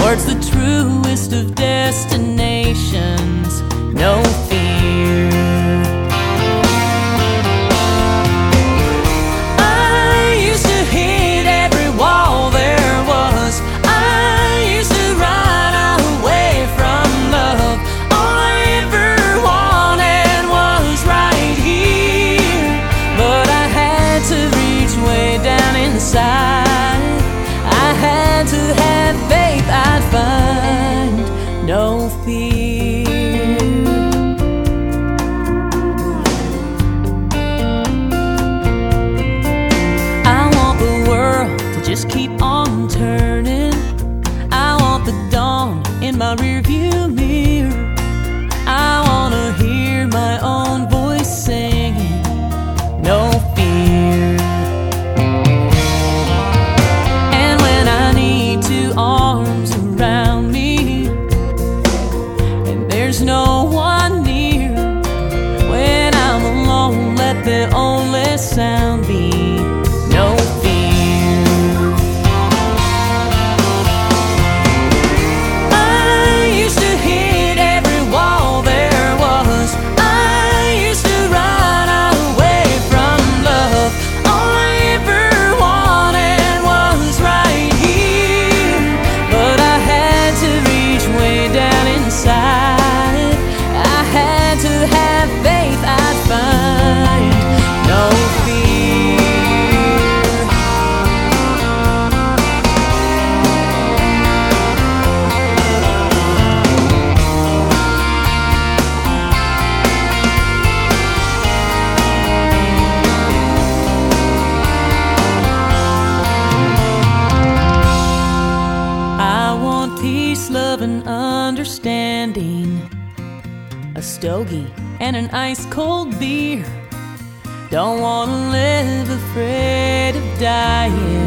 towards the truest of destinations. No fear. I used to hit every wall there was. I used to run away from love. All I ever wanted was right here, but I had to reach way down inside. I had to have faith I'd find no fear. I want the world to just keep on turning. I want the dawn in my rearview mirror. I want to hear my own voice singing, no fear. And when I need two arms around me and there's no one near, when I'm alone, let the only sound be no fear. I used to hit every wall there was. I used to run away from love. All I ever wanted was right here, but I had to reach way down inside. I had to have faith I'd find no fear. I want peace, love, and understanding, a stogie and an ice-cold beer. Don't want to live afraid of dying.